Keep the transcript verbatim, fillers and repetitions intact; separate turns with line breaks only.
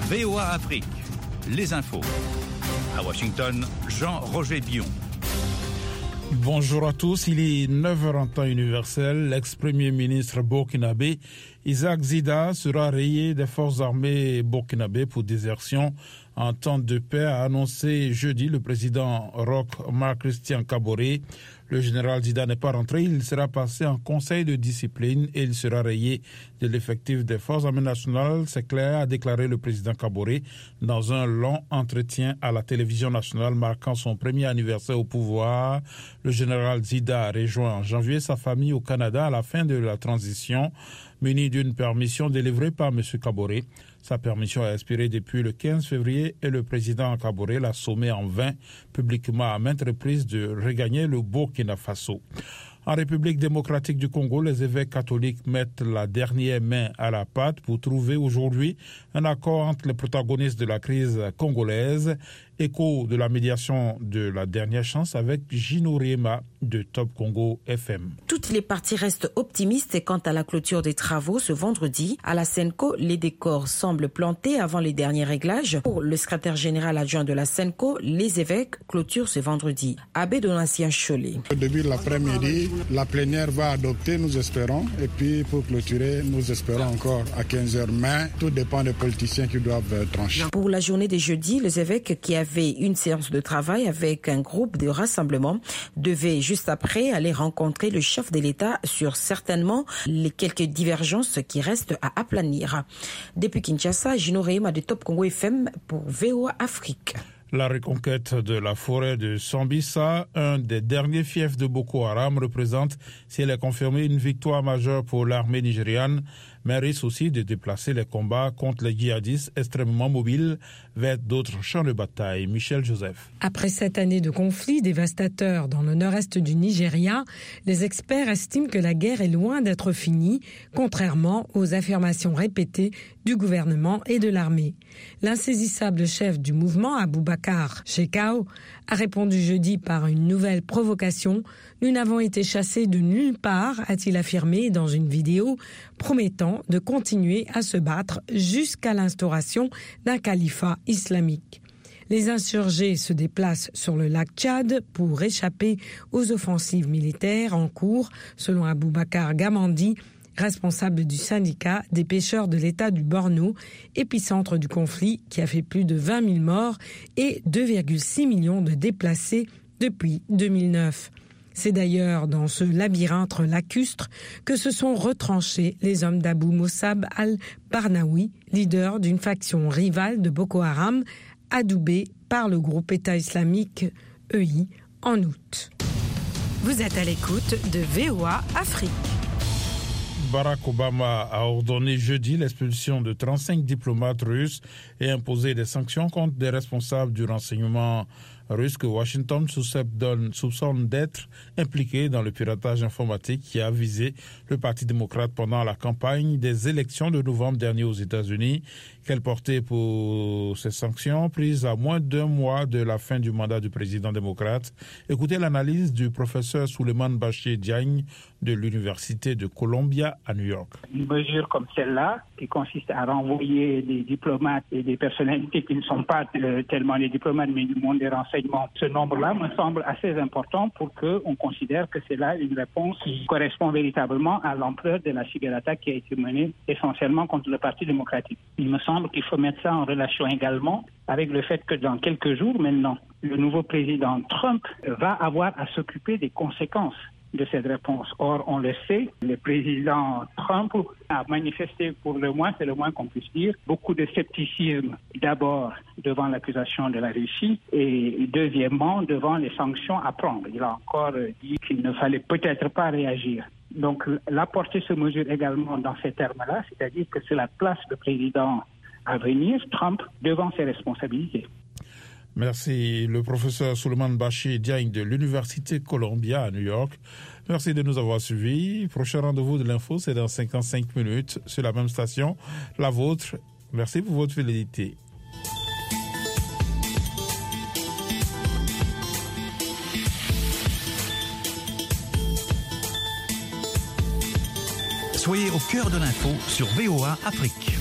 V O A Afrique, les infos. À Washington, Jean-Roger Bion.
Bonjour à tous, il est neuf heures en temps universel. L'ex-premier ministre burkinabé Isaac Zida sera rayé des forces armées burkinabé pour désertion en temps de paix, a annoncé jeudi le président Roch Marc Christian Kaboré. Le général Zida n'est pas rentré, il sera passé en conseil de discipline et il sera rayé de l'effectif des forces armées nationales. C'est clair, a déclaré le président Kaboré dans un long entretien à la télévision nationale marquant son premier anniversaire au pouvoir. Le général Zida a rejoint en janvier sa famille au Canada à la fin de la transition, muni d'une permission délivrée par M. Kaboré. Sa permission a expiré depuis le quinze février et le président Kaboré l'a sommé en vain publiquement à maintes reprises de regagner le Burkina Faso. En République démocratique du Congo, les évêques catholiques mettent la dernière main à la pâte pour trouver aujourd'hui un accord entre les protagonistes de la crise congolaise. Écho de la médiation de la dernière chance avec Gino Riema de Top Congo F M.
Toutes les parties restent optimistes quant à la clôture des travaux ce vendredi. À la Senco, les décors semblent plantés avant les derniers réglages. Pour le secrétaire général adjoint de la Senco, les évêques clôturent ce vendredi. Abbé Donatien Cholet.
Au début de l'après-midi, la plénière va adopter, nous espérons. Et puis pour clôturer, nous espérons encore à quinze heures. Mais tout dépend des politiciens qui doivent trancher.
Pour la journée des jeudis, les évêques qui avaient une séance de travail avec un groupe de rassemblement devaient juste après aller rencontrer le chef de l'État sur certainement les quelques divergences qui restent à aplanir. Depuis Kinshasa, Gino Reima de Top Congo F M pour V O A Afrique.
La reconquête de la forêt de Sambisa, un des derniers fiefs de Boko Haram, représente, si elle est confirmée, une victoire majeure pour l'armée nigériane, mais risque aussi de déplacer les combats contre les djihadistes extrêmement mobiles vers d'autres champs de bataille. Michel Joseph.
Après sept années de conflits dévastateurs dans le nord-est du Nigeria, les experts estiment que la guerre est loin d'être finie, contrairement aux affirmations répétées du gouvernement et de l'armée. L'insaisissable chef du mouvement, Aboubakar Shekau, a répondu jeudi par une nouvelle provocation. « Nous n'avons été chassés de nulle part », a-t-il affirmé dans une vidéo, promettant de continuer à se battre jusqu'à l'instauration d'un califat islamique. Les insurgés se déplacent sur le lac Tchad pour échapper aux offensives militaires en cours, selon Aboubakar Gamandi, responsable du syndicat des pêcheurs de l'État du Borno, épicentre du conflit qui a fait plus de vingt mille morts et deux virgule six millions de déplacés depuis deux mille neuf. C'est d'ailleurs dans ce labyrinthe lacustre que se sont retranchés les hommes d'Abou Mossab al-Barnaoui, leader d'une faction rivale de Boko Haram, adoubée par le groupe État islamique E I en août.
Vous êtes à l'écoute de V O A Afrique.
Barack Obama a ordonné jeudi l'expulsion de trente-cinq diplomates russes et imposé des sanctions contre des responsables du renseignement russe que Washington soupçonne d'être impliqué dans le piratage informatique qui a visé le Parti démocrate pendant la campagne des élections de novembre dernier aux États-Unis. Quelle portée pour ces sanctions prises à moins d'un mois de la fin du mandat du président démocrate? Écoutez l'analyse du professeur Souleymane Bachir Diagne de l'Université de Columbia à New York.
Une mesure comme celle-là, qui consiste à renvoyer des diplomates et des personnalités qui ne sont pas euh, tellement des diplomates, mais du monde des renseignements, ce nombre-là me semble assez important pour qu'on considère que c'est là une réponse qui correspond véritablement à l'ampleur de la cyberattaque qui a été menée essentiellement contre le Parti démocratique. Il me semble qu'il faut mettre ça en relation également avec le fait que dans quelques jours maintenant, le nouveau président Trump va avoir à s'occuper des conséquences de cette réponse. Or, on le sait, le président Trump a manifesté, pour le moins, c'est le moins qu'on puisse dire, beaucoup de scepticisme, d'abord devant l'accusation de la Russie et deuxièmement devant les sanctions à prendre. Il a encore dit qu'il ne fallait peut-être pas réagir. Donc, l'apporter ce mesure également dans ces termes-là, c'est-à-dire que c'est la place du président à venir, Trump, devant ses responsabilités.
Merci, le professeur Souleymane Bachir Diagne de l'Université Columbia à New York. Merci de nous avoir suivis. Prochain rendez-vous de l'info, c'est dans cinquante-cinq minutes sur la même station, la vôtre. Merci pour votre fidélité.
Soyez au cœur de l'info sur V O A Afrique.